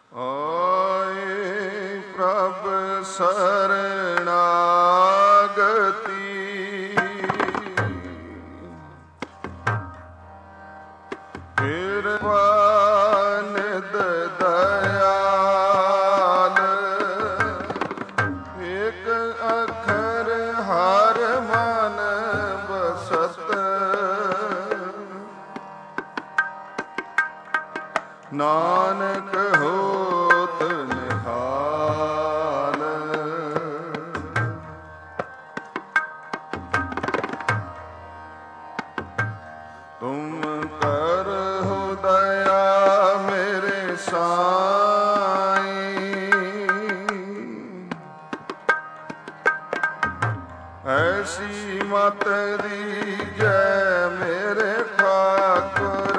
ਆਏ ਪ੍ਰਭ ਸਰਣਾਗਤੀ, ਕਿਰਪਾ ਨਿਧ ਦਇਆਲ, ਏਕ ਅੱਖਰ ਹਰ ਮਨ ਬਸਤ, ਨਾਨਕ ਹੋਤ ਨਿਹਾਲ। ਤੁਮ ਕਰਹੁ ਦਇਆ ਮੇਰੇ ਸਾਈਂ, ਐਸੀ ਮਤ ਦੀਜੈ ਮੇਰੇ ਠਾਕੁਰ,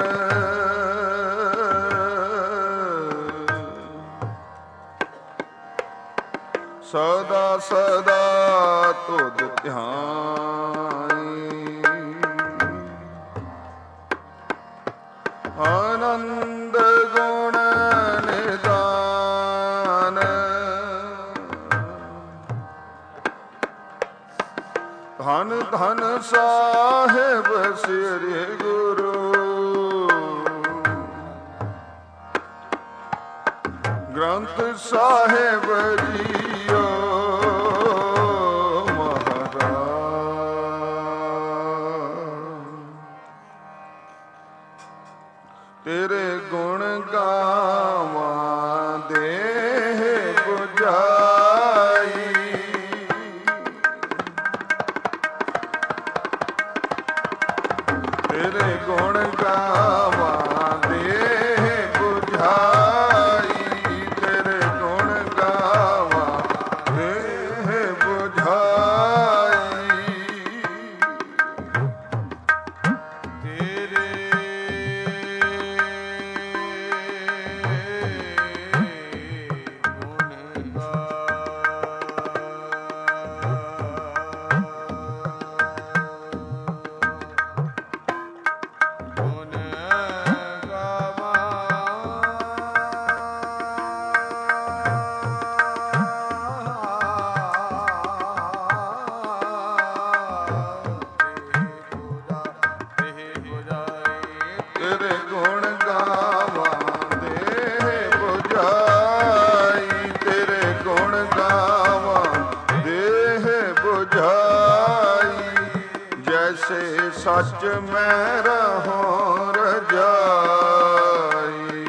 ਸਦਾ ਸਦਾ ਤੁਧ ਧਿਆਈ। ਆਨੰਦ ਗੁਣ ਨਿਦਾਨ, ਧੰਨ ਧੰਨ ਸਾਹਿਬ ਸ੍ਰੀ ਗੁਰੂ, ਗ੍ਰੰਥ ਸਾਹਿਬ ਜੀਓ ਮਹਾਰਾਜ। ਤੇਰੇ ਗੁਣ ਗਾਵਾਂ ਦੇਹ 부ਝਾਈ, ਤੇਰੇ ਗੁਣ ਗਾਵਾਂ ਦੇਹ 부ਝਾਈ, ਤੇਰੇ ਗੁਣ ਗਾਵਾਂ ਦੇਹ 부ਝਾਈ। ਤੇਰੇ ਗੁਣ ਗਾਵਾਂ ਦੇਹ 부ਝਾਈ, ਤੇਰੇ ਗੁਣ ਗਾਵਾਂ ਦੇਹ 부ਝਾਈ। ਜੈਸੇ ਸੱਚ ਮੈਂ ਰਹੂੰ ਰਜਾਈ,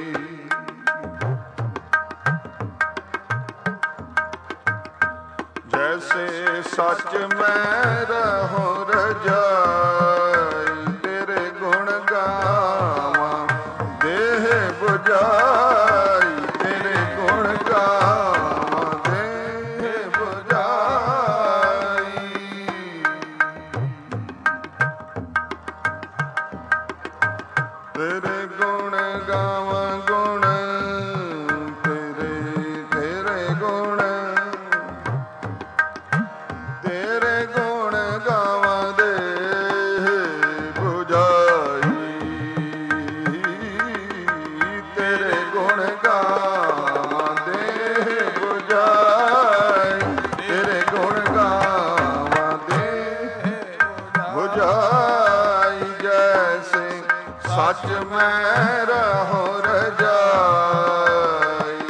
ਜੈਸੇ ਸੱਚ ਮੈਂ ਰਹੂੰ ਰਜਾਈ। ਤੇਰੇ ਗੁਣ ਗਾਵਾਂ ਦੇਹ 부ਝਾਈ, ਤੇਰੇ ਗੁਣ ਗਾਵਾਂ ਦੇਹ 부ਝਾਈ। ਤੇਰੇ ਗੁਣ ਗਾਵਾਂ ਗੁਣ, ਤੇਰੇ ਤੇਰੇ ਗੁਣ, ਤੇਰੇ ਗੁਣ ਗਾਵਾਂ ਦੇਹ 부ਝਾਈ, ਤੇਰੇ ਗੁਣ ਗਾਵਾਂ ਦੇਹ 부ਝਾਈ, ਤੇਰੇ ਗੁਣ ਗਾਵਾਂ ਦੇਹ 부ਝਾਈ। ਜੈਸੇ ਸੱਚ ਮੈਂ ਰਹੂੰ ਰਜਾਈ,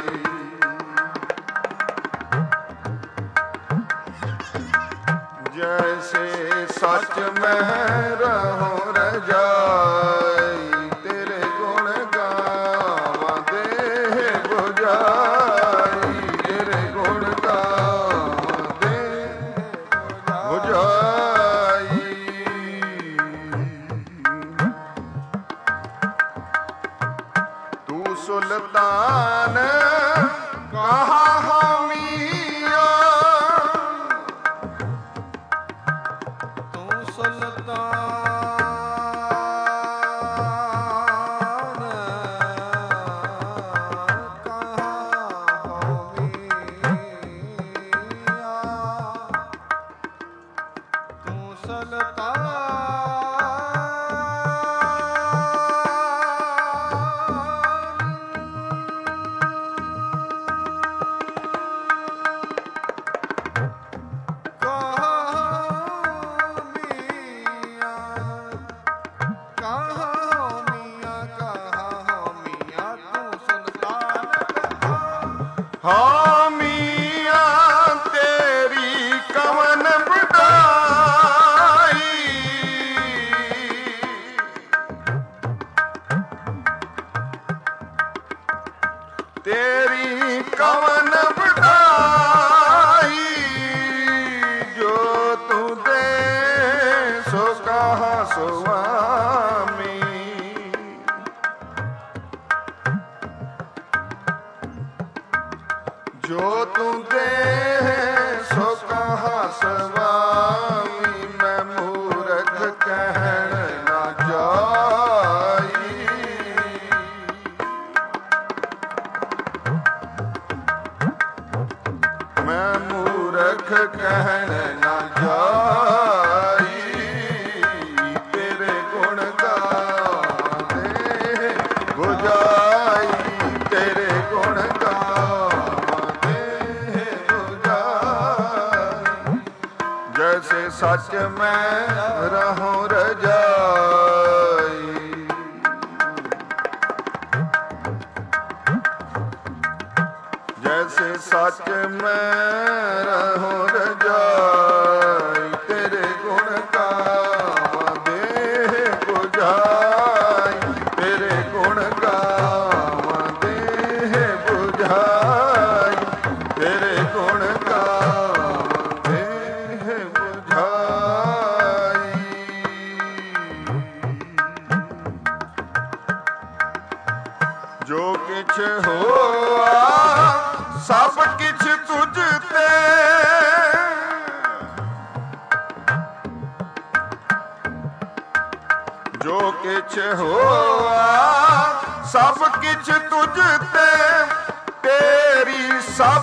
ਜੈਸੇ ਸੱਚ ਮੈਂ ਰਹੂੰ ਰਜਾਈ। ਤੇਰੇ ਗੁਣ ਗਾਵਾਂ ਦੇਹ 부ਝਾਈ, ਤੇਰੇ ਗੁਣ ਗਾਵਾਂ ਦੇਹ 부ਝਾਈ। ਤੂੰ ਸੁਲਤਾਨ ਕਹਾ ਹਮੀਆ, ਤੂੰ ਸੁਲਤਾਨ ਕਹਾ ਹਮੀਆ, ਤੂੰ ਸੁਲਤਾਨ ਹਾਮੀਆਂ ਤੇਰੀ ਕਵਨ ਬੜਾਈ, ਤੇਰੀ ਕਵਨ ਬੜਾਈ, ਜੋ ਤੂੰ ਦੇ ਸੋ ਕਹਾ ਸੁਆਮੀ, ਜੋ ਤੂੰ ਦੇ ਸੋ ਕਹਾ ਸੁਆਮੀ, ਮੈਂ ਮੂਰਖ ਕਹਿਣ ਨਾ ਜਾਈ, ਮੈਂ ਮੂਰਖ ਕਹਿਣ ਨਾ ਜਾਈ, ਤੇਰੇ ਗੁਣ ਗਾਵੇ ਬੁਝਾਈ, ਤੇਰੇ ਗੁਣ ਗਾਵੇ ਬੁਝਾਈ, ਜੈਸੇ ਸੱਚ ਮੈਂ ਰਹੂੰ ਰਜਾਈ, ਜੈਸੇ ਸੱਚ ਮੈਂ ਰਹੂੰ ਰਜਾਈ, ਤੇਰੇ ਗੁਣ ਗਾਵਾਂ ਦੇਹ ਬੁਝਾਈ, ਤੇਰੇ ਗੁਣ ਗਾਵਾਂ ਦੇਹ ਬੁਝਾਈ, ਤੇਰੇ ਗੁਣ ਗਾਵਾਂ ਦੇਹ ਬੁਝਾਈ। ਜੋ ਕਿਛ ਹੋਆ ਸਭ ਕਿਛ ਤੁਝ ਤੇ, ਜੋ ਕਿਛ ਹੋਆ ਸਭ ਕਿਛ ਤੁਝ ਤੇ, ਤੇਰੀ ਸਭ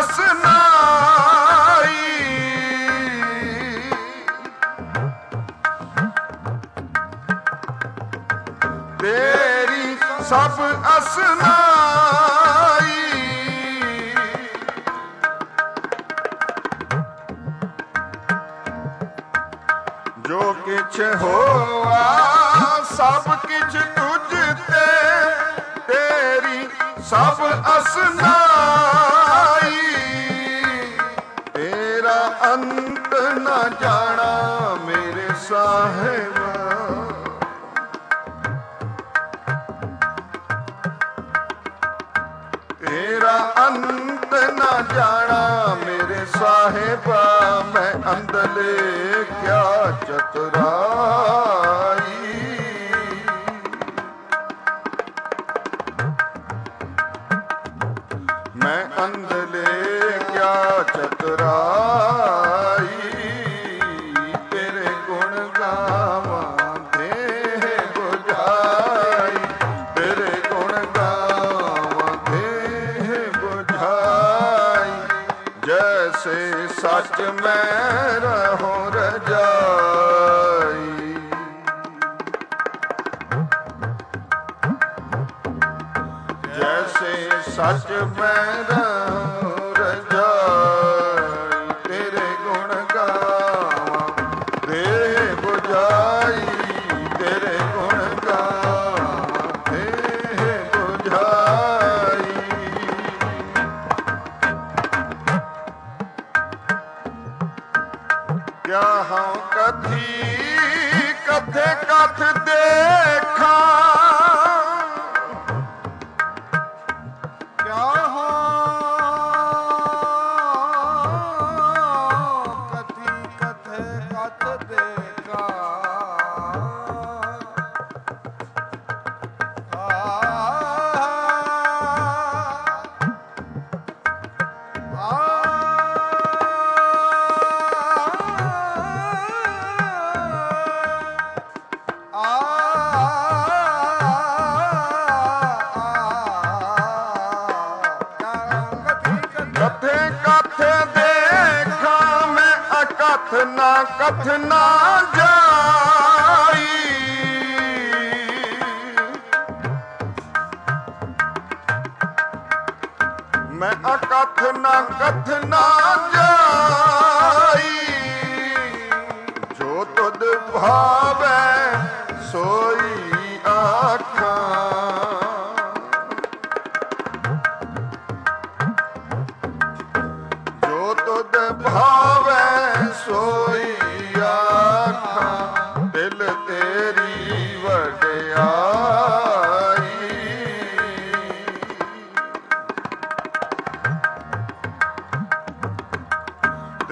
ਅਸਨਾਈ, ਤੇਰੀ ਸਭ ਅਸਨਾਈ, ਜੋ ਕਿਛ ਹੋਆ ਸਭ ਕਿਛ ਤੁਝ ਤੇ, ਤੇਰੀ ਸਭ ਅਸਨਾਈ, ਤੇਰਾ ਅੰਤ ਨਾ ਜਾਣਾ ਮੇਰੇ ਸਾਹਿਬਾ, ਤੇਰਾ ਅੰਤ ਨਾ ਜਾਣਾ ਮੇਰੇ ਸਾਹਿਬਾ, ਮੈਂ ਅੰਦਲੇ ਕਿਆ ਚਤੁਰਾਈ, ਮੈਂ ਅੰਦਲੇ ਕਿਆ ਚਤੁਰਾਈ, ਤੇਰੇ ਗੁਣ ਗਾਵਾਂ ਦੇਹ ਬੁਝਾਈ, ਤੇਰੇ ਗੁਣ ਗਾਵਾਂ ਦੇਹ ਬੁਝਾਈ, ਜੈਸੇ ਸੱਚ ਮੈਂ ਰਹੂੰ ਰਜਾਈ, ਜੈਸੇ ਸੱਚ ਮੈਂ ਰਹੂੰ ਰਜਾਈ, ਤੇਰੇ ਗੁਣ ਗਾਵਾਂ ਦੇਹ ਬੁਝਾਈ, ਤੇਰੇ ਗੁਣ ਗਾਵਾਂ ਦੇਹ ਬੁਝਾਈ। ਕਿਆ ਹਉ ਕਥੀ ਕਥੇ ਕਥ ਦੇਖਾਂ, ਕਿਆ ਹਉ ਕਥੀ ਕਥੇ ਕਥ ਦੇਖਾਂ, ਕਥੇ ਕਥ ਦੇਖਾਂ, ਮੈਂ ਅਕਥ ਨਾ ਕਥ ਨਾ ਜਾਈ, ਮੈਂ ਅਕਥ ਨਾ ਕਥ ਨਾ ਜਾਈ, ਜੋ ਤੁਧ ਭਾਵੈ ਸੋਈ ਆਖਾਂ,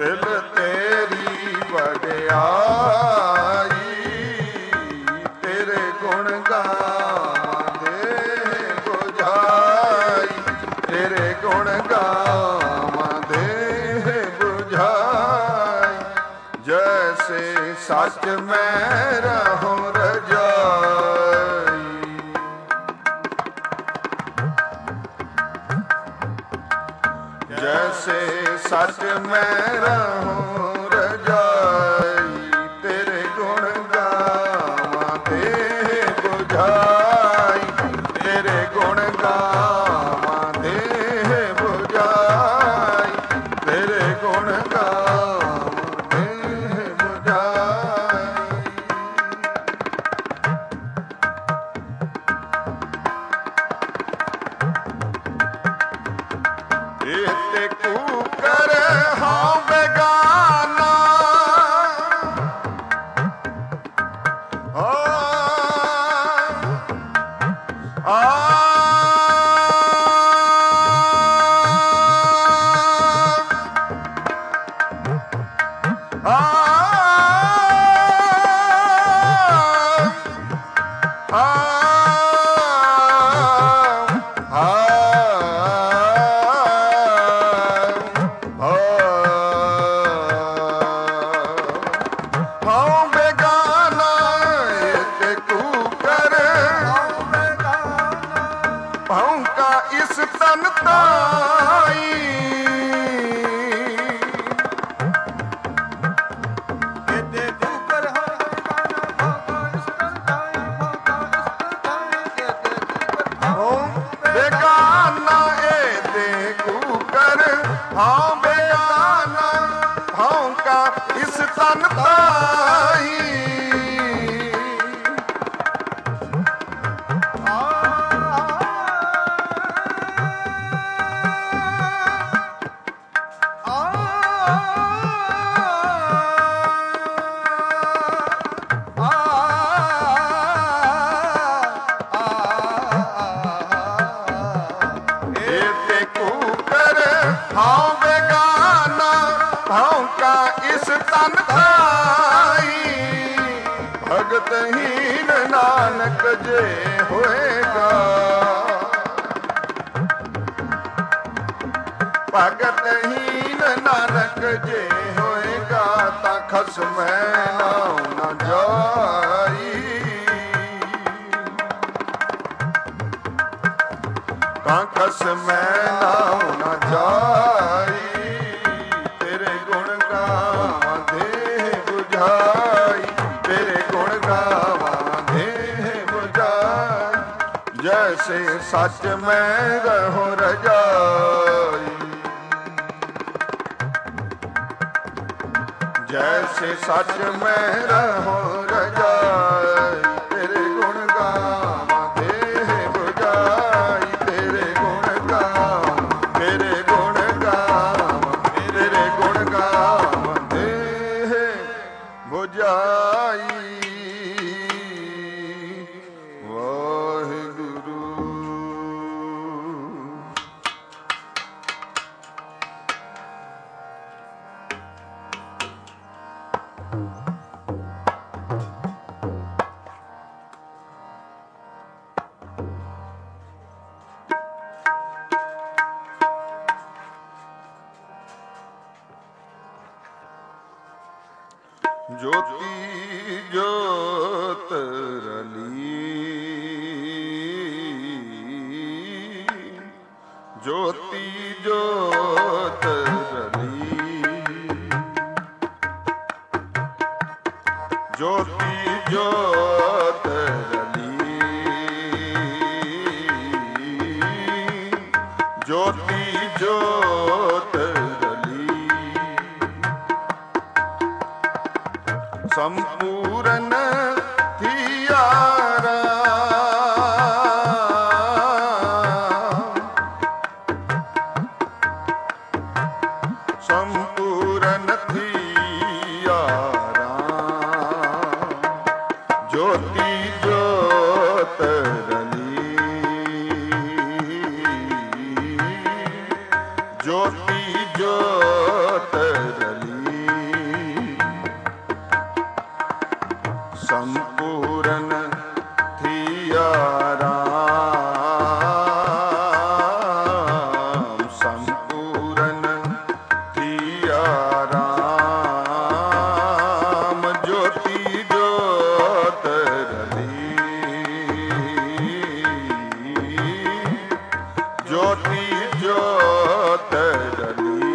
ਦਿਲ ਤੇਰੀ ਵਡਿਆਈ, ਤੇਰੇ ਗੁਣ ਗਾਵਾਂਗੇ ਬੁਝਾਈ, ਤੇਰੇ ਗੁਣ ਗਾਵਾਂਗੇ ਬੁਝਾਈ। ਜੈਸੇ ਸੱਚ ਮੈਂ ਰਹੂੰ ਰਜਾਈ, ਜੈਸੇ ਸੱਚ ਮੈਂ ਰਹੂੰ ਰਜਾਈ, ਤੇਰੇ ਗੁਣ ਗਾਵਾਂ ਤੇ ਬੁਝਾਈ, ਤੇਰੇ ਗੁਣ ਗਾਵਾਂ ਤੇ ਬੁਝਾਈ, ਤੇਰੇ ਗੁਣ ਗਾਵਾਂ ਤੇ ਬੁਝਾਈ। ਇਹ ਤੇ ਕੂਕਰ ਹਾਂ ਬੇਗਾਨਾ, ਇਸ ਤਨ ਤਾਈ, ਇਹਦੇ ਕੂਕਰ ਹਾਂ ਬੇਗਾਨਾ, ਇਹਦੇ ਕੂਕਰ ਹਾਂ ਬੇਗਾਨਾ, ਭੌਂਕਾ ਇਸ ਤਨ ਤਾਈ। ਹਾਂ ਬੇਗਾਨਾ, ਭੌਂਕਾ ਇਸ ਤਨ ਤਾਈ। ਭਗਤਹੀਨ ਨਾਨਕ ਜੇ ਹੋਏਗਾ, ਭਗਤਹੀਨ ਨਾਨਕ ਜੇ ਹੋਏਗਾ, ਤਾਂ ਖਸਮੈ ਨਾਉ ਨ ਜਾਈ, ਤਾਂ ਖਸਮੈ ਨਾਉ ਨ ਜਾਈ। ਤੇਰੇ ਗੁਣ ਗਾਵਾਂ ਦੇ ਬੁਝਾਈ, ਤੇਰੇ ਗੁਣ ਗਾਵਾਂ ਦੇ ਬੁਝਾਈ। ਜੈਸੇ ਸੱਚ ਮੈਂ ਰਹੂੰ ਰਜਾਈ, ਜੈਸੇ ਸੱਚ ਮੈਂ ਰਹੂੰ ਰਜਾਈ। ਤੇਰੇ ਗੁਣ ਗਾਵਾਂ ਦੇ ਬੁਝਾਈ, ਤੇਰੇ ਗੁਣ ਗਾਵਾਂ, ਤੇਰੇ ਗੁਣ ਗਾਵਾਂ, ਤੇਰੇ ਗੁਣ ਗਾਵਾਂ ਦੇ ਬੁਝਾਈ। ਵਾਹਿਗੁਰੂ। ਜੋਤੀ ਜੋਤ ਰਲੀ, ਜੋਤੀ ਜੋਤ ਰਲੀ, ਜੋਤੀ ਜੋਤ ਰਲੀ, ਜੋਤੀ ਜੋਤ ਰਲੀ। ਸੰਪੂਰਨ ਥੀਆਰਾ, ਸੰਪੂਰਨ ਥੀਆਰਾ, ਜੋਤੀ ਜੋਤ ਰਲੀ, ਜੋਤੀ ज्योति ज्योत रली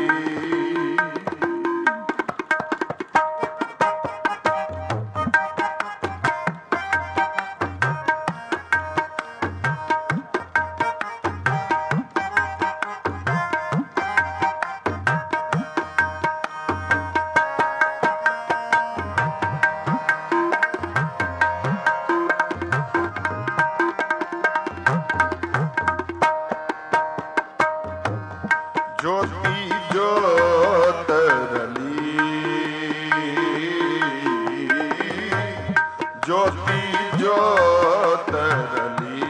ज्योति ज्योत रली ज्योति ज्योत रली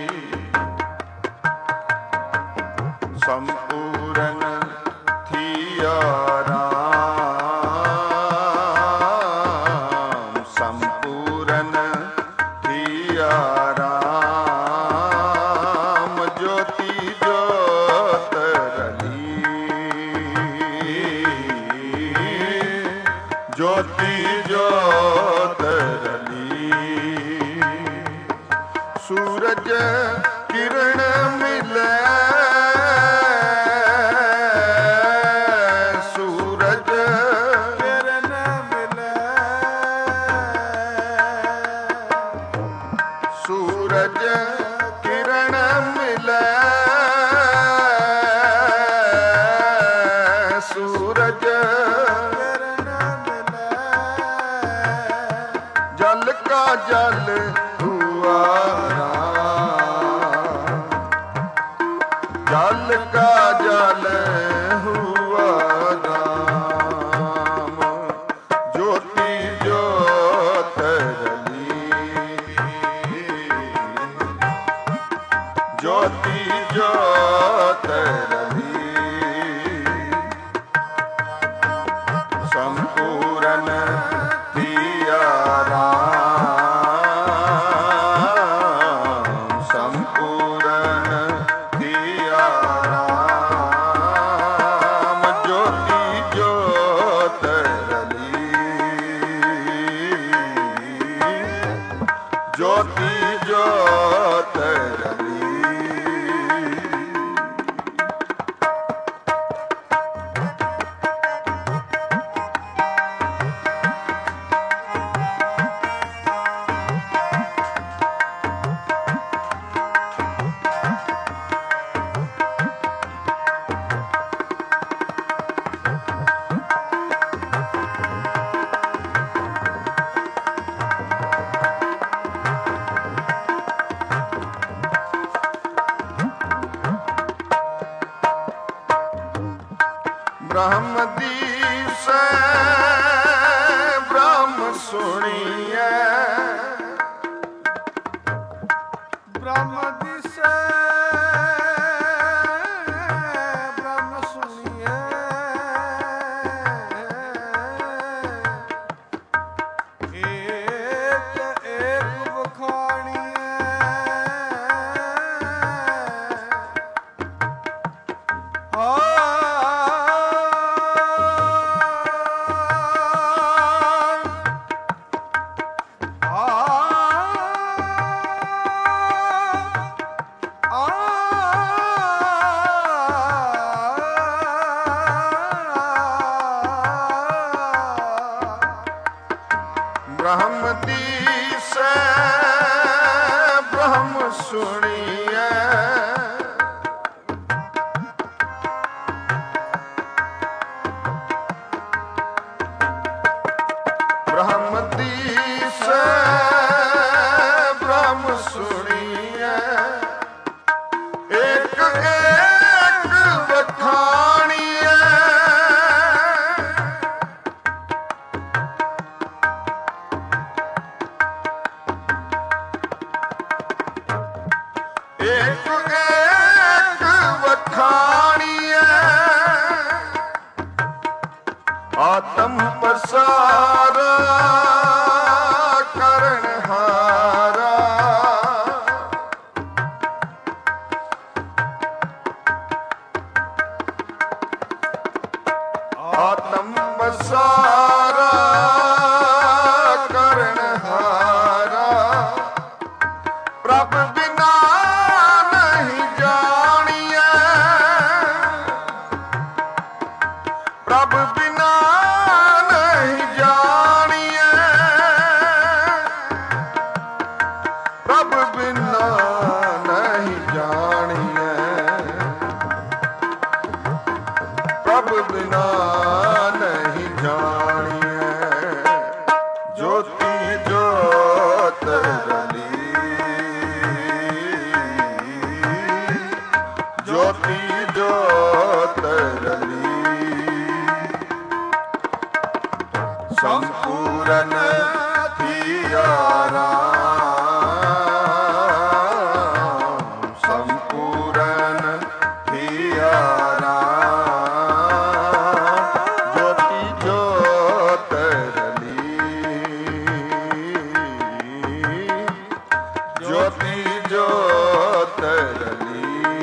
संपूर्ण थिया राम संपूर्ण थिया राम ज्योति ज्योत ज्योति ज्योत रली सूरज किरण मिले सूरज किरण मिले सूरज किरण मिले सूरज जल का जल हुआ राम जल का जल हुआ राम ज्योति ज्योत रली ज्योति ज्योत रली संपूर्ण थिया राम संपूर्ण थिया राम ज्योति ज्योत रली ज्योति ज्योत रली ब्रह्म दीस ब्रह्म सुनिए ब्रह्म दीस ब्रह्म सुनिए एक एक बखानिए ब्रह्म दीस ब्रह्म सुनिए ब्रह्म दीस ब्रह्म सुनिए एक एक बखानिए एक एक बखानिए आत्म प्रसार ਬਿਨਾ ਨਹੀਂ ਜਾਣੀਐ। ਜੋਤੀ ਜੋਤ ਰਲੀ, ਜੋਤੀ ਜੋਤ ਰਲੀ, ਸੰਪੂਰਨ ਥੀਆ ਰਾਮ, ਸੰਪੂਰਨ ਥੀਆ ਰਾਮ। ਜੋਤੀ ਜੋਤ ਰਲੀ, ਜੋਤੀ ਜੋਤ ਰਲੀ।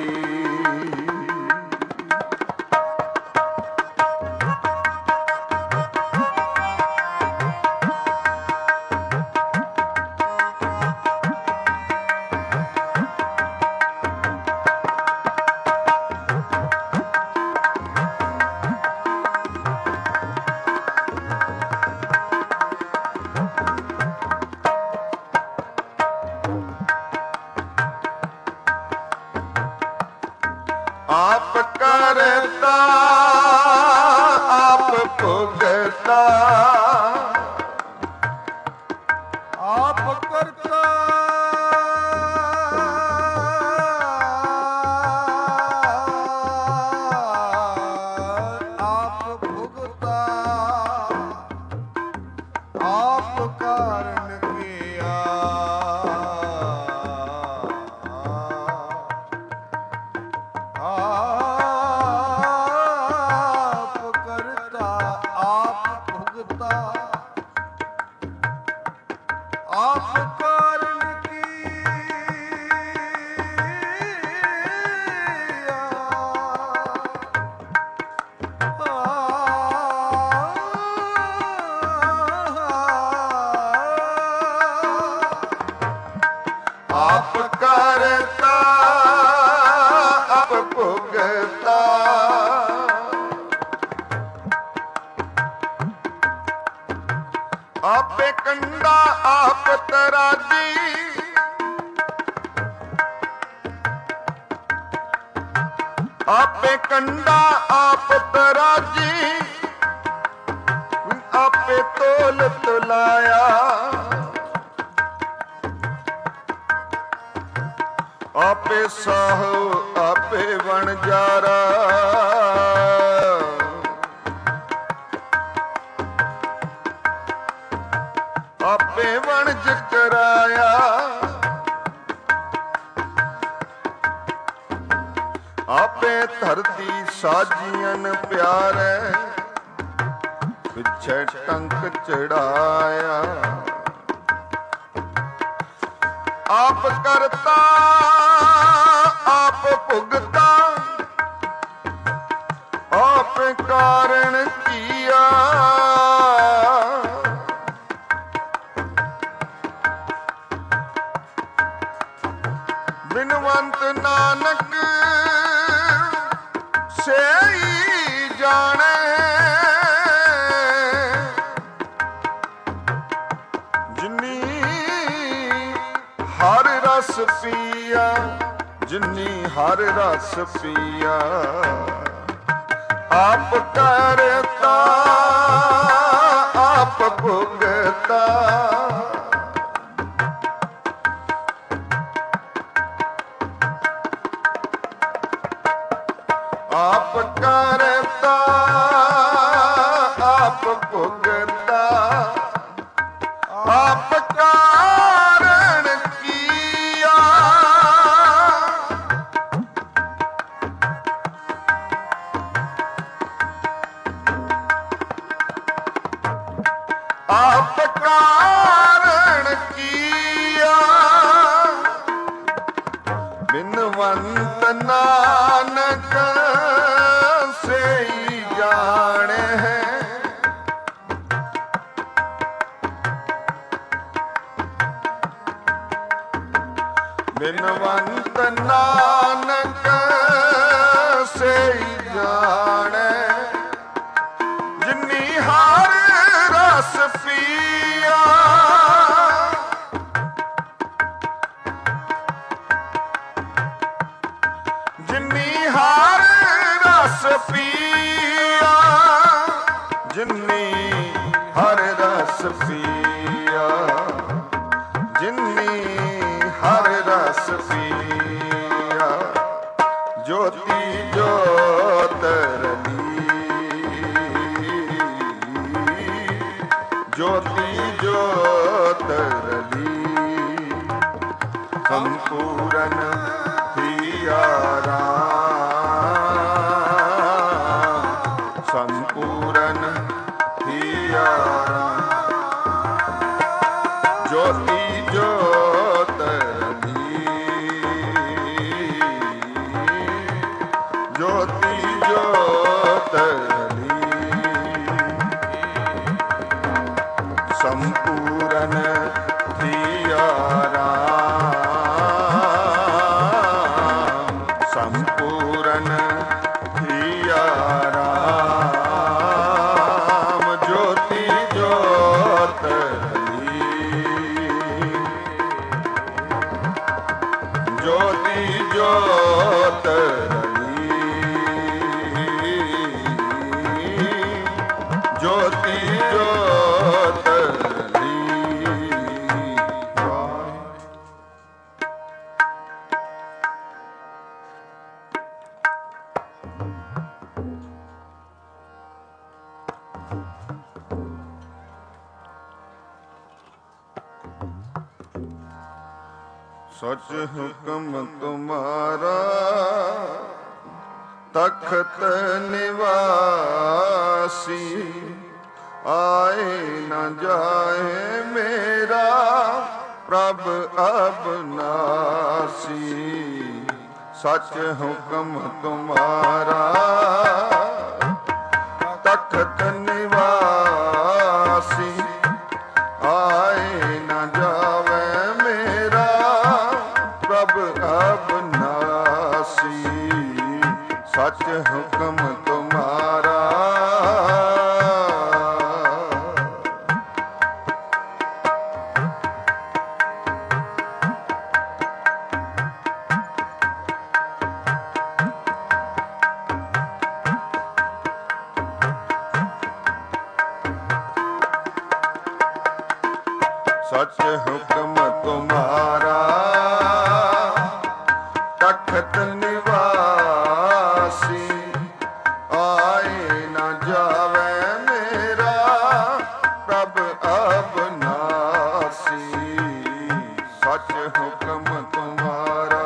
ਆਪ ਕਰਤਾ ਆਪ ਭੁਗਤਾ, ਆਪ ਕਰਤਾ ਆਪ ਭੁਗਤਾ, ਆਪ ਕਾਰਨ ਕੀਆ, ਆਪ ਕਰਤਾ ਆਪ ਭੁਗਤਾ, ਆਪ ਕਾਰਨ ਕੀਆ, ਆਪ ਕਰਤਾ ਆਪ ਭੁਗਤਾ, ਆਪੇ ਕੰਡਾ ਆਪ ਤਰਾਜੀ, ਆਪੇ ਕੰਡਾ ਆਪ ਤਰਾਜੀ, ਆਪੇ ਤੋਲ ਤੁਲਾਇਆ, ਆਪੇ ਸਾਹੋ ਆਪੇ ਵਣਜਾਰਾ, ਆਪੇ ਵਣਜ ਕਰਾਇਆ, ਆਪੇ ਧਰਤੀ ਸਾਜੀਆਂ ਪਿਆਰੇ, ਪਿੱਛੇ ਟੰਕ ਚੜਾਇਆ। ਆਪ ਕਰਤਾ ਆਪ ਭੁਗਤਾ, ਆਪ ਕਾਰਨ ਕੀਆ, ਬਿਨਵੰਤ ਨਾਨਕ ਸੇਈ ਜਾਣੇ, ਜਿਨੀ ਹਰ ਰਸ ਪੀਆ, ਜਿਨੀ ਹਰ ਰਸ ਪੀਆ। ਆਪ ਕਰਤਾ ਆਪ ਭੁਗਤਾ, ਆਪ ਕਰਤਾ ਆਪ ਭੁਗਤਾ, ਆਪ ਕਾਰਨ ਕੀਆ, ਆਪ ਕਾਰਨ ਕੀਆ। ਬਿਨਵੰਤ ਨਾਨਕ ਸੇਈ ਜਾਣੇ, ਬਿਨਵੰਤ ਨਾਨਕ ਸੇਈ ਜਾਣੇ, ਜਿਨੀ ਹਰ ਰਸ ਪੀਆ, ਜਿਨੀ ਹਰ ਰਸ ਪੀਆ। ਜੋਤੀ ਜੋਤ ਰਲੀ, ਜੋਤੀ ਜੋਤ ਰਲੀ, ਸੰਪੂਰਨ ਥੀਆ ਰਾਮ, ਸੰਪੂਰਨ ਥੀਆ ਰਾਮ, ਜੋਤੀ ਜੋਤ ਰਲੀ, ਜੋਤੀ ਜੋਤ ਰਲੀ, ਸੰਪੂਰਨ ਥੀਆ ਰਾਮ, ਸੰਪੂਰਨ ਥੀਆ ਰਾਮ, ਜੋਤੀ ਜੋਤ ਰਲੀ, ਜੋਤੀ ਜੋਤ ਰਲੀ, ਜੋਤੀ ਜੋਤ ਰਲੀ। सच हुक्म तुम्हारा तख्त निवासी, आए न जाए मेरा प्रभ अबनासी। सच हुक्म तुम्हारा तख्त निवासी, आए न जावे मेरा प्रभ अबनासी। सच हुक्म तुम्हारा सच हुक्म तुम्हारा तख्त निवासी, आए न जावे मेरा प्रभ अबनासी। सच हुक्म तुम्हारा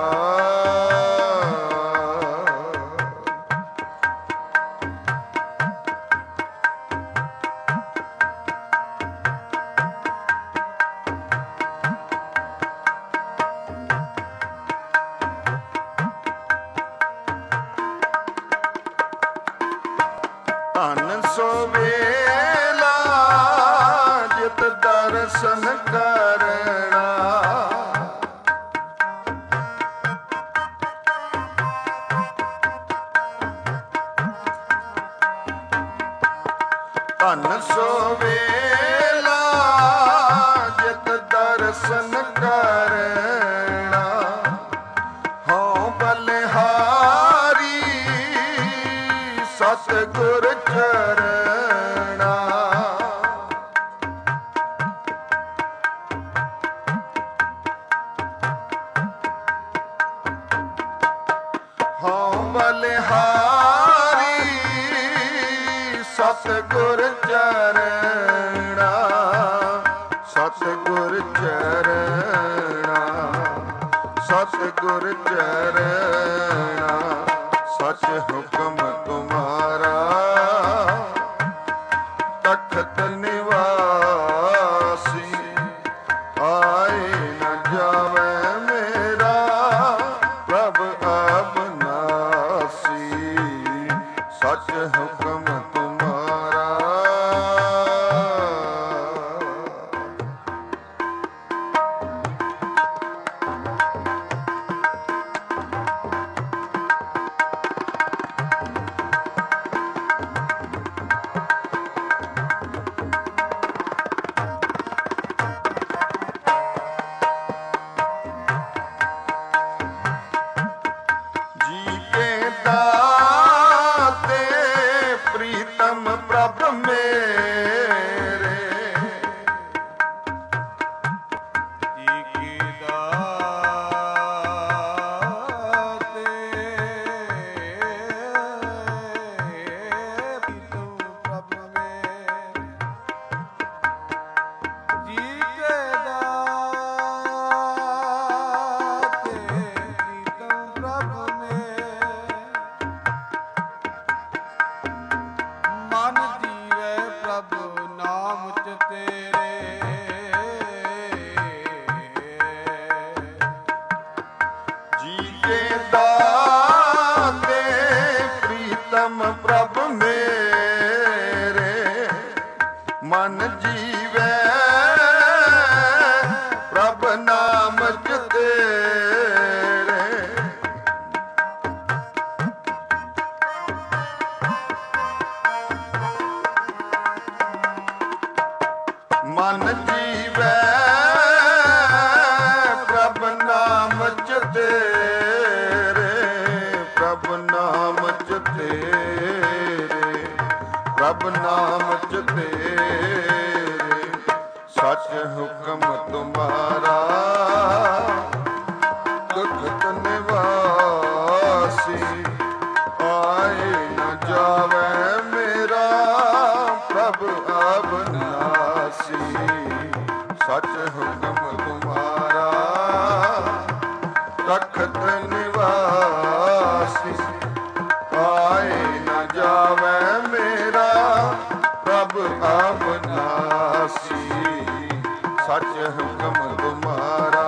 ਧਨ ਸੋ ਵੇਲਾ ਜਿਤ ਦਰਸ਼ਨ ਕਰਨਾ, ਧਨ ਸੋ ਵੇਲਾ ਜਿਤ ਦਰਸ਼ਨ ਕਰਨਾ, ਹਉ ਬਲਿਹਾਰੀ ਸਤਿਗੁਰ ਚਰਣਾ। ਹਉ ਬਲਿਹਾਰੀ ਸਤਿਗੁਰ ਚਰਣਾ, ਸਤਿਗੁਰ ਚਰਣਾ, ਸਤਿਗੁਰ ਚਰਣਾ। सच हुक्म तुम्हारा तख्त निवासी, आए न जावे मेरा प्रभ अबनासी। सच हुक्म तुम्हारा ਤੇਰੇ, ਪ੍ਰਭ ਨਾਮ ਚ ਤੇਰੇ, ਸਚ ਹੁਕਮ ਤੁਮਾਰਾ, ਦੁਖਤ ਨਿਵਾਸੀ, ਆਏ ਨ ਜਾਵੇ ਮੇਰਾ ਪ੍ਰਭ ਅਬਨਾਸੀ, ਸਚ ਹੁਕਮ ਤੁਮਾਰਾ, ਤਖਤ ਨਿਵਾਸੀ, ਆਏ ਨ ਜਾਵੇ ਮੇਰਾ ਪ੍ਰਭ ਅਬਨਾਸੀ, ਸਚ ਹੁਕਮ ਤੁਮਾਰਾ।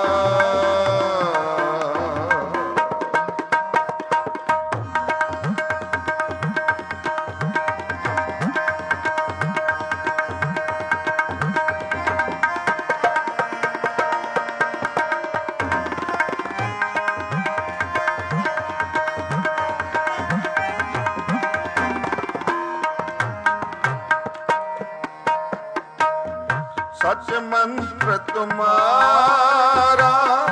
सच मंत्र तुम्हारा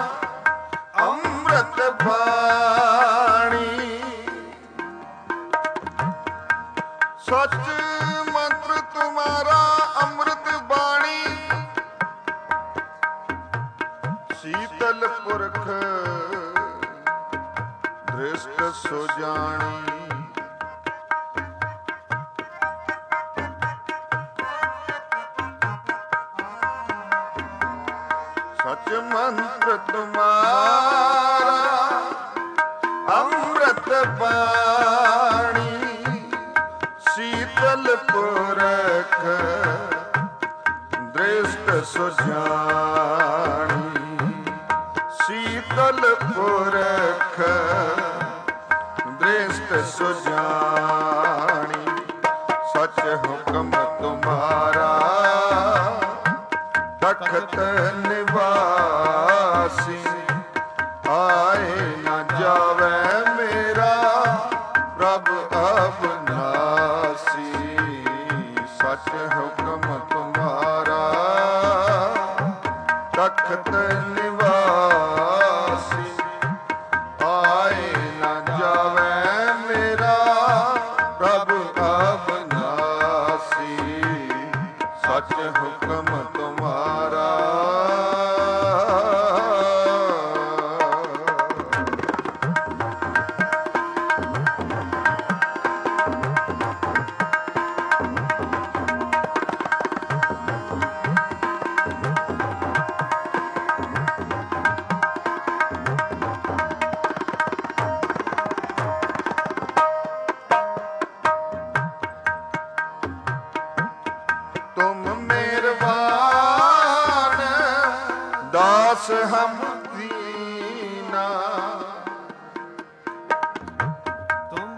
अमृत वाणी, सच मंत्र तुम्हारा अमृत वाणी, शीतल पुरख दृष्ट सुजानी, सच मंत्र तुम्हारा अमृत वाणी, शीतल पुरख दृष्ट सुजानी, शीतल पुरख दृष्ट सुजानी, सच हुक्म तुम्हारा, तखत निवासी, आए न जावे मेरा प्रभ अबनासी, सच हुक्म तुम्हारा, तखत निवासी, आए न जावे मेरा प्रभ अबनासी, सच हुक्म तुम्हारा। तुम मेहरबान दास हम दीना, तुम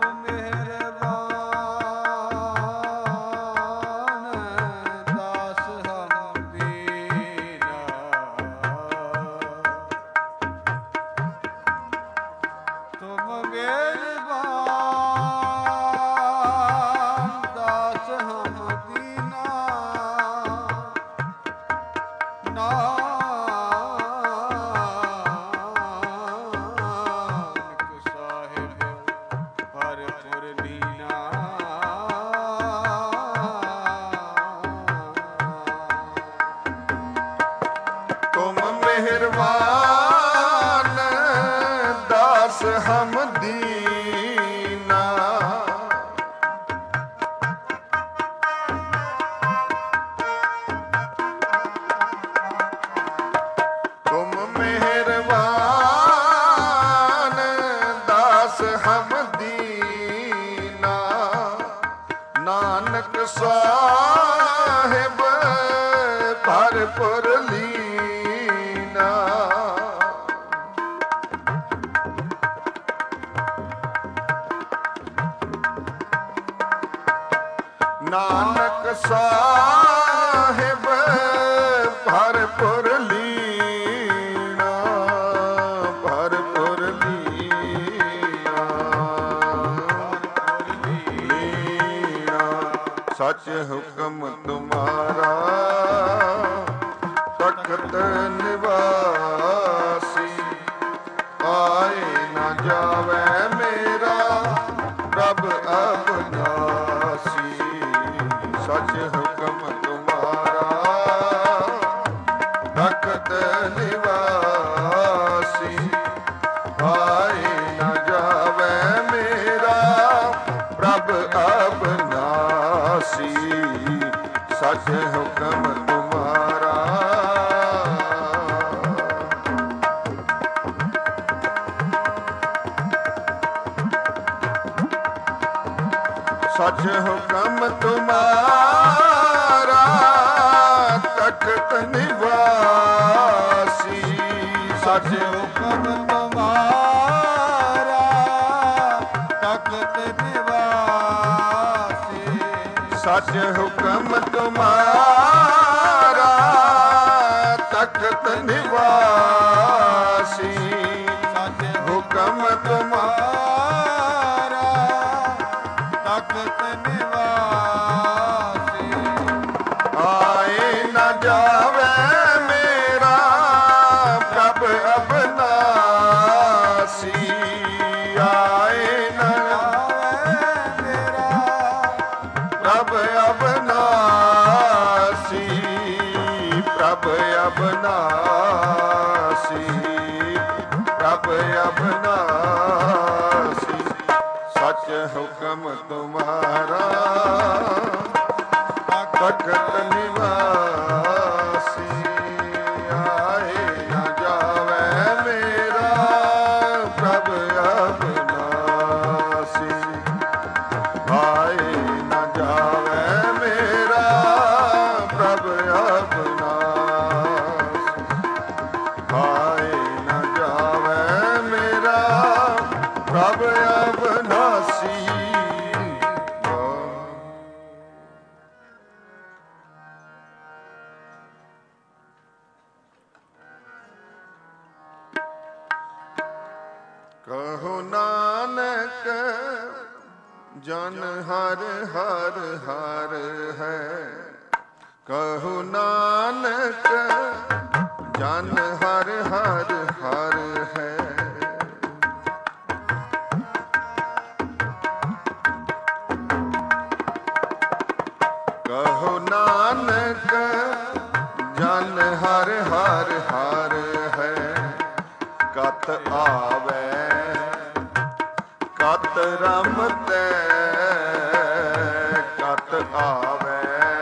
मेहरबान दास हम दीना, तुम मेहरबान दास हम दीना, नानक साहिब भरपुर लीना, तुम मेहरबान दास हम दीना, तुम मेहरबान दास हम दीना, नानक साहिब भरपुर लीना, नानक साहिब भरपुर लीना, भरपुर लीना, लीना, सच हुक्म तुम्हारा, तखत निवासी, आए न जावे मेरा प्रभ सच हुक्म तुम्हारा तख्त निवासी। सच हुक्म तुम्हारा तख्त निवासी। सच हुक्म तुम्हारा तख्त निवासी। सच हुक्म तुम्हारा तख्त निवासी। आए न जावे मेरा प्रभ अबनासी। आए न जावे मेरा प्रभ अबनासी। प्रभ अबनासी। प्रभ अबनासी। सच हुक्म तुम्हारा तख्त निवासी। आए न जावे मेरा प्रभ अबनासी। आए न जावे मेरा प्रभ अबनासी। आए न जावे मेरा प्रभ अबनासी। कहो नानक जन हर हर हर है। कहो नानक जन हर हर हर है। कहो नानक जन हर हर हर है। कत आवे कत रमते। कत आवे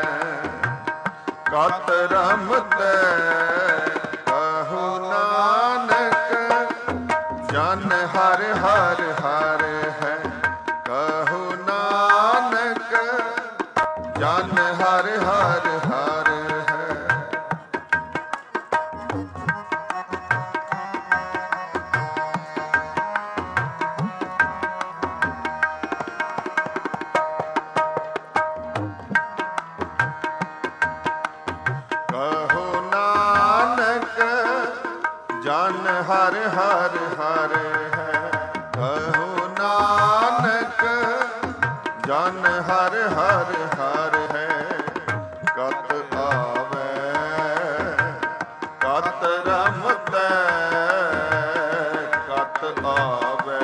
कत रमते। कहो नानक जन हर हर हर है। कहो नानक जन हर हर हर है। कहो नानक जन हर हर हर है। कहो नानक जन हर हर हर है। कत आवे कत रमते। कत आवे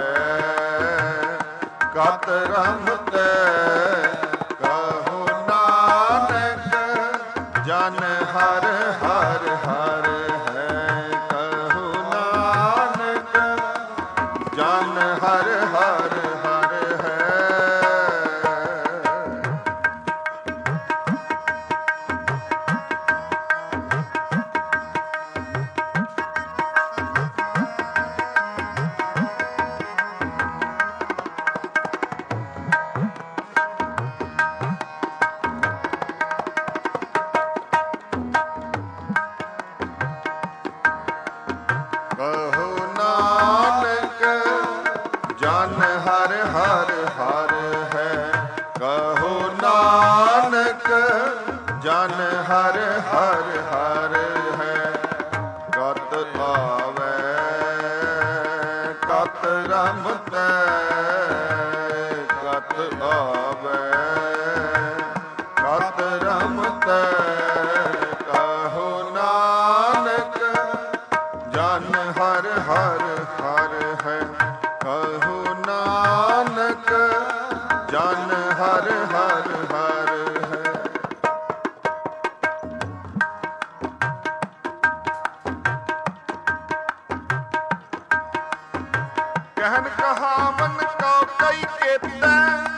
कत रमते। कहो नानक जन हर हर हर है। कहो नानक जन हर हर हर है। कहो नानक जन हर हर हर है। कहो नानक जन हर हर हर है। कत आवे कत रमते। कत आवे कत रमते। कहो नानक जन हर हर हर है। कहो नानक जन हर हर हर है। कहन कहावन को कई केता।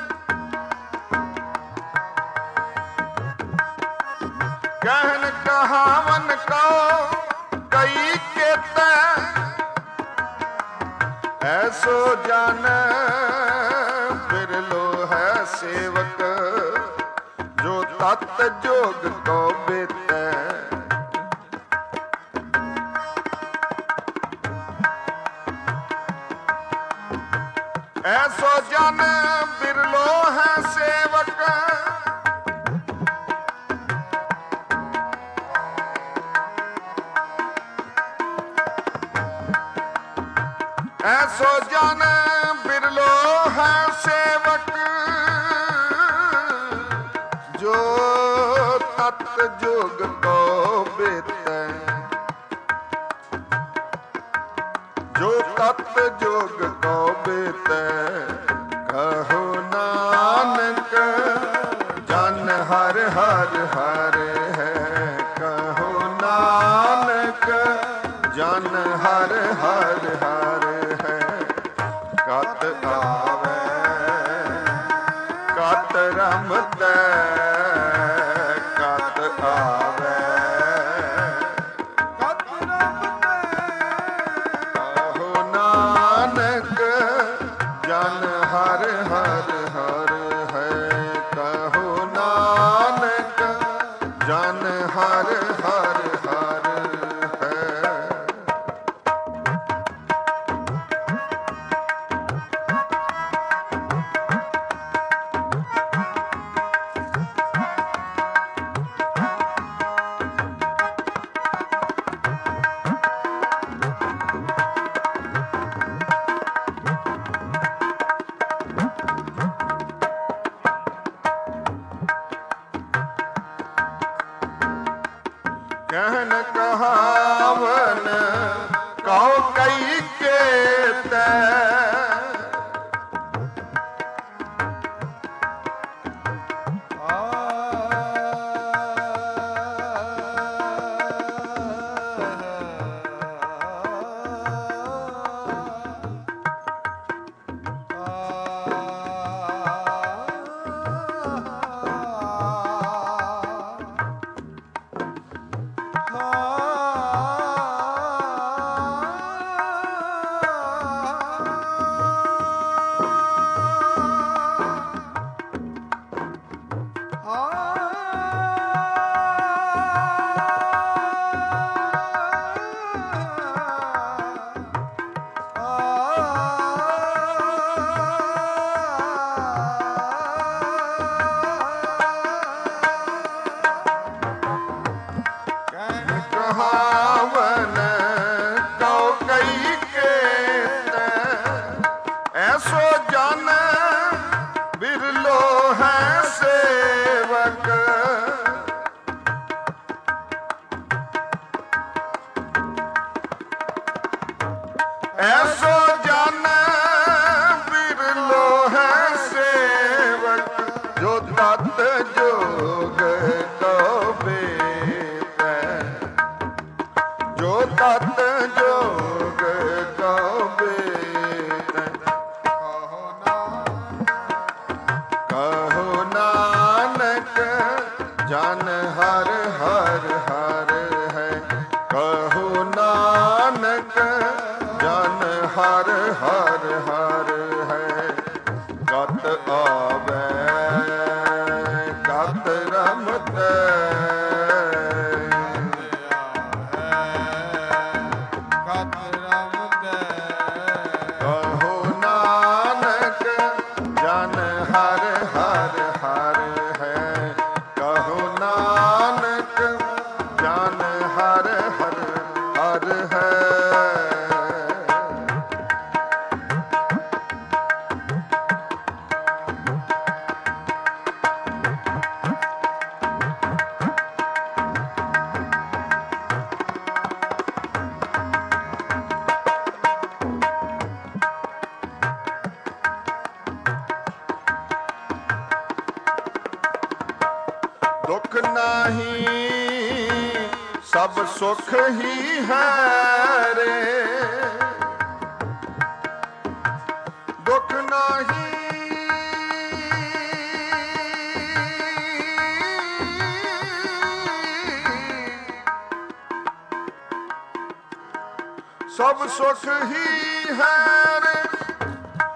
कहन कहावन को कई केता। ऐसो जान बिरलो है सेवक ਤਤ ਜੋਗ ਕੋ ਬੇਤੈ। ਐਸੋ ਜਨ ਬਿਰਲੋ ਹੈ ਸੇਵਕ, ਐਸੋ ਜਨ ਬਿਰਲੋ ਹੈ ਸੇਵਕ, ਜੋ ਤਤ ਜੋਗ ਕੋ ਬੇਤੈ। ਜੋ ਤਤ ਜੋਗ ਕੋ ਬੇਤੈ, ਕਹੋ ਨਾਨਕ ਜਨ ਹਰ ਹਰ ਹਰ ਹੈ। ਕਹੋ ਨਾਨਕ ਜਨ ਹਰ ਹਰ ਹਰ ਹੈ। ਕਤ ਆਵੈ ਕਤ ਰਮਤੈ, ਕਤ ਆਵੈ ਕਤ ਰਮਤੈ। ਕਹੋ ਨਾਨਕ ਜਨ ਹਰ ਹਰ ਹਰ ਹੈ। ਕਹੋ ਨਾਨਕ ਜਨ ਹਰ ਹਰ ਹਰ ਹੈ। कहन कहावन कहो कई केतै। कहावन कहो कई केतै। ऐसो जन बिरलो है सेवक, ऐसो जन बिरलो है सेवक, जो तत जोग को बेतै। जो तत जोग को बेतै। कहो नानक जन हर हर हर है। कहो नानक जन हर हर हर है। कत आवै कत रमतै। ਕਤ ਰਮਤੈ। ਕਹੋ ਨਾਨਕ ਜਨ ਹਰ ਹਰ ਹਰ ਹੈ। ਕਹੋ ਨਾਨਕ ਜਨ ਹਰ ਹਰ ਹਰ ਹੈ। दुख नाही सब सुख ही है रे। दुख नाही सब सुख ही है रे।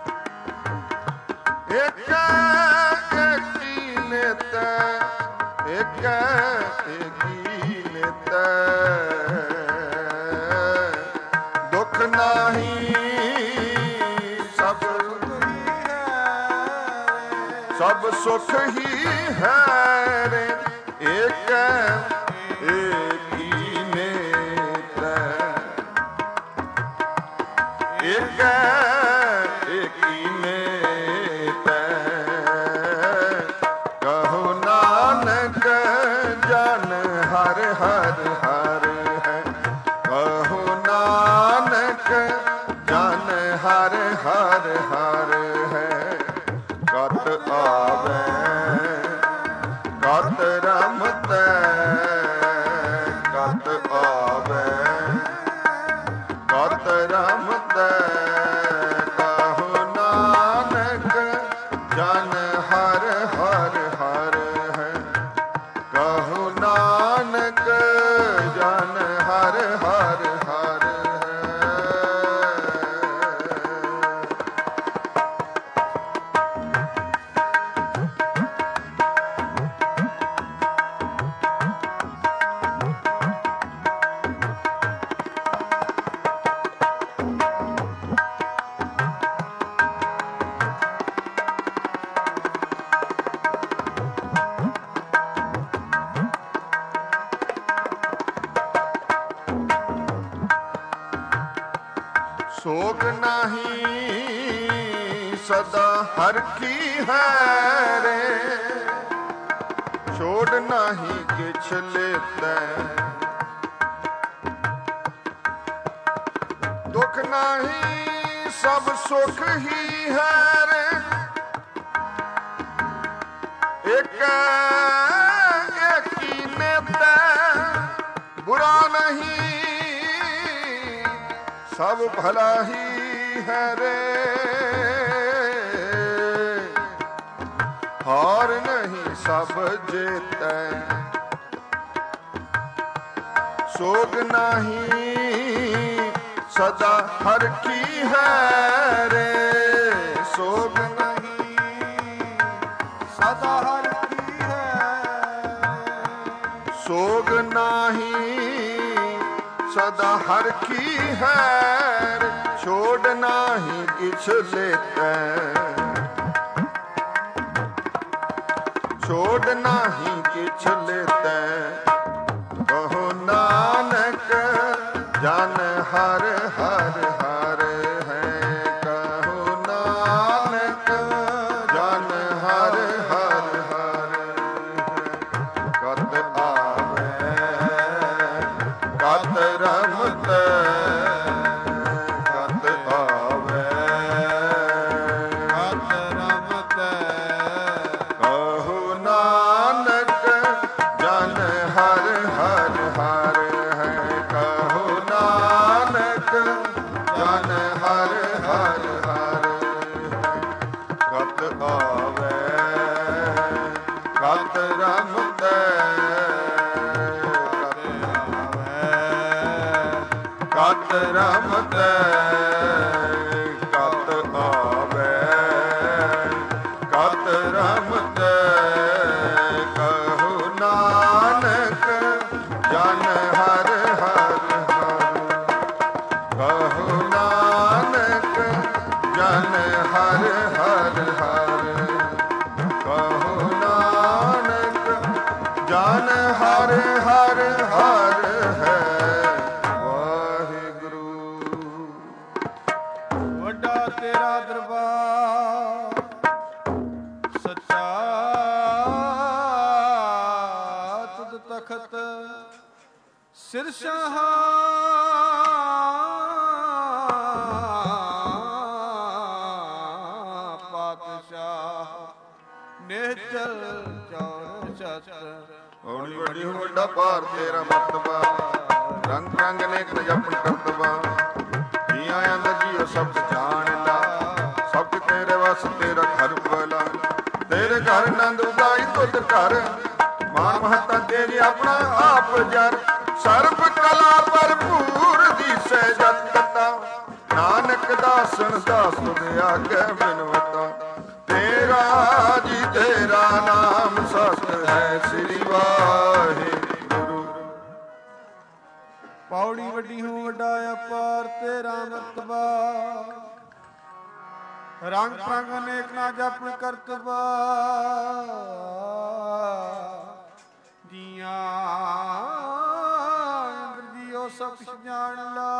एक एकी नित ਏਕੈ ਏਕੀ ਨਿਤੈ ਦੁਖ ਨਾਹੀ ਸਭ ਸੁਖ ਹੀ ਹੈ ਰੇ ਏਕੈ ਏਕੀ ਨਿਤੈ ਏਕੈ ਏਕੀ ਨਿਤੈ ਕਹੋ ਨਾਨਕ ਜਨ ਹਰਿ ਹਰਿ ਹਰਿ ਹੈ ਕਹੋ ਨਾਨਕ ਜਨ ਹਰਿ ਹਰਿ ਹਰਿ ਹੈ ਕਤ ਆਵੈ ਕਤ ਰਮਤੈ ਕਤ ਆਵੈ ਕਤ ਰਮਤੈ ਕਹੋ ਨਾਨਕ ਜਨ ਹਰਿ ਹਰਿ ਹਰਿ ਹੈ ਕਹੋ ਨਾਨਕ ਜਨ ਹਰਿ ਹਰਿ ਹਰਿ ਸੋਗ ਨਾਹੀ ਸਦਾ ਹਰ ਕੀ ਹੈ ਰੇ ਛੋੜ ਨਾਹੀ ਕਿਛ ਲੇਤੈ ਦੁਖ ਨਾਹੀ ਸਭ ਸੁਖ ਹੀ ਹੈ ਰੇ ਏਕੈ ਏਕੀ ਨਿਤੈ ਬੁਰਾ ਨਹੀਂ ਸਭ ਭਲਾ ਹੀ ਹੈ ਰੇ ਹਾਰ ਨਹੀਂ ਸਭ ਜੇਤੈ ਸੋਗ ਨਹੀਂ ਸਦਾ ਹਰ ਕੀ ਹੈ ਰੇ ਸੋਗ ਨਹੀਂ ਸਦਾ ਹਰ ਕੀ ਹੈ ਸੋਗ ਨਹੀਂ ਸਦਾ ਹਰ ਕੀ ਹੈ ਛੋੜ ਨਾਹੀ ਕਿਛ ਲੇਤੈ ਛੋੜ ਨਾਹੀ ਕਿਛ ਲੇਤੈ ਕਹੋ ਨਾਨਕ ਜਨ ਹਰ ਹਰ ਹਰ ਹੈ ਕਹੋ ਨਾਨਕ ਜਨ ਹਰ ਹਰ ਹਰ ਕਤ ਆਵੈ ਕਤ ਰਮਤੈ ਕਤ ਆਵੈ ਕਤ ਰਮਤੈ ਕਹੋ ਨਾਨਕ ਜਨ ਹਰਿ ਹਰਿ ਹਰਿ ਹੈ ਕਹੋ ਨਾਨਕ ਜਨ ਹਰਿ ਹਰਿ ਹਰਿ ਕਤ ਆਵੈ ਕਤ ਰਮਤੈ ਕਤ ਰਮਤੈ ਕਤ ਆਵੈ ਕਤ ਰਮਤੈ ਕਹੋ ਨਾਨਕ ਜਨ ਹਰਿ ਹਰਿ ਹਰਿ ਕਹੋ ਨਾਨਕ ਜਨ ਹਰਿ ਹਰਿ ਹਰਿ ਕਹੋ ਨਾਨਕ ਜਨ ਹਰਿ ਹਰਿ ਹਰਿ ਹੈ ਵੱਡਾ ਤੇਰਾ ਦਰਬਾਰ ਸੱਚਾ ਤੁਧ ਤਖਤ ਸਿਰ ਸ਼ਾਹ ਪਾਤਸ਼ਾਹ ਨਿਹਚਲ ਚੌਰ ਛਤਰ ਹੌਲੀ ਵੱਡੀ ਵੱਡਾ ਭਾਰ ਤੇਰਾ ਮਰਤਬਾ ਰੰਗ ਰੰਗ ਨੇਕ ਜਪਨ ਕਰਤਬਾ ਜੀ ਆਇਆਂ ਦਾ ਜੀਓ ਸਭ ਜਾਣ ਲਾ ਸਭ ਤੇਰੇ ਵਸ ਤੇਰਾ ਘਰ ਭਲਾ ਤੇਰੇ ਘਰ ਨੰਦ ਉਦਾਈ ਤੁਧ ਘਰ ਮਾਨ ਮਹਤਾ ਤੇਰੀ ਆਪਣਾ ਆਪ ਜਰ ਸਰਬ ਕਲਾ ਭਰਪੂਰ ਦੀਸੈ ਜਤ ਕਤਾ ਨਾਨਕ ਦਾਸਨ ਦਾਸ ਤੁਧ ਆਗੇ ਬਿਨਵਤਾ ਤੇਰਾ ਜੀ ਤੇਰਾ ਨਾਮ ਸਤ ਸਹਿ ਸ੍ਰੀ ਵਾਹਿਗੁਰੂ। ਪੌੜੀ ਵੱਡੀ ਹੂੰ ਵੱਡਾ ਅਪਾਰ ਤੇਰਾ ਮਰਤਬਾ, ਰੰਗ ਪ੍ਰੰਗ ਅਨੇਕ ਨਾ ਜਪਨ ਕਰਤਬਾ। ਜੀਆਂ ਇੰਦਰ ਜੀਓ ਸਭ ਕੁਛ ਜਾਣ ਲਾ,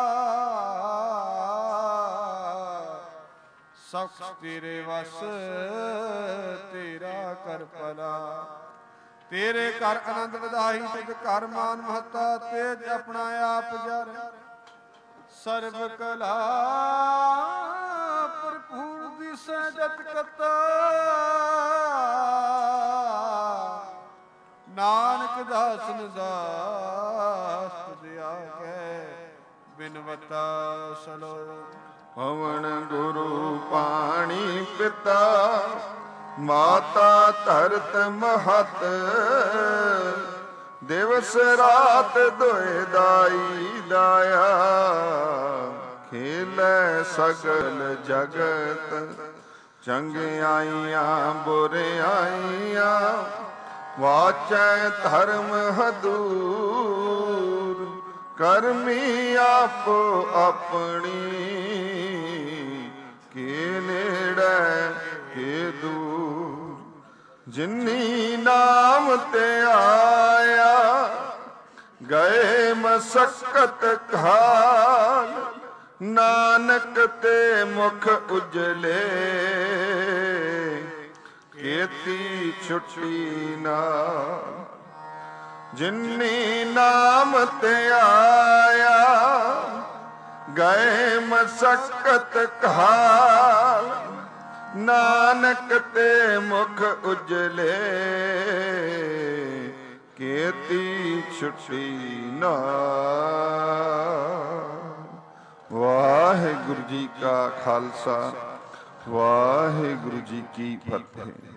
ਸਭ ਕੁਛ ਤੇਰੇ ਵਸ ਤੇਰਾ ਕਰ ਭਲਾ। ਤੇਰੇ ਘਰ ਆਨੰਦ ਵਧਾਈ ਤਿਤ ਘਰ ਮਾਨ ਮਹੱਤਾ, ਤੇਜ ਆਪਣਾ ਆਪ ਜਰ ਸਰਬ ਕਲਾ ਭਰਪੂਰ ਦਿਸੈ ਜਤ ਕਤਾ। ਨਾਨਕ ਦਾਸਨ ਦਾਸ ਤੁਧ ਆਗੇ ਬਿਨਵਤਾ ਸਲੋਕ। ਪਵਨ ਗੁਰੂ ਪਾਣੀ ਪਿਤਾ, ਮਾਤਾ ਧਰਤ ਮਹਤ। ਦਿਵਸ ਰਾਤ ਦੁਇ ਦਾਈ ਦਾਇਆ, ਖੇਲੈ ਸਗਲ ਜਗਤ। ਚੰਗਿਆਈਆਂ ਬੁਰਿਆਈਆਂ, ਵਾਚੈ ਧਰਮ ਹਦੂਰ। ਕਰਮੀ ਆਪੋ ਆਪਣੀ, ਕੇ ਨੇੜੇ ਕੇ ਦੂਰ। ਜਿਨੀ ਨਾਮ ਤੇ ਆਇਆ, ਗਏ ਮਸਕਤ ਘਾਲ। ਨਾਨਕ ਤੇ ਮੁਖ ਉਜਲੇ, ਕੀਤੀ ਛੁੱਟੀ ਨਾਲ। ਜਿਨੀ ਨਾਮ ਤੇ ਆਇਆ, ਗਏ ਮਸਕਤ ਘਾਲ। ਨਾਨਕ ਤੇ ਮੁਖ ਉਜਲੇ, ਕੀਤੀ ਛੁੱਟੀ ਨਾਲ। ਵਾਹਿਗੁਰੂ ਜੀ ਕਾ ਖਾਲਸਾ, ਵਾਹਿਗੁਰੂ ਜੀ ਕੀ ਫਤਿਹ।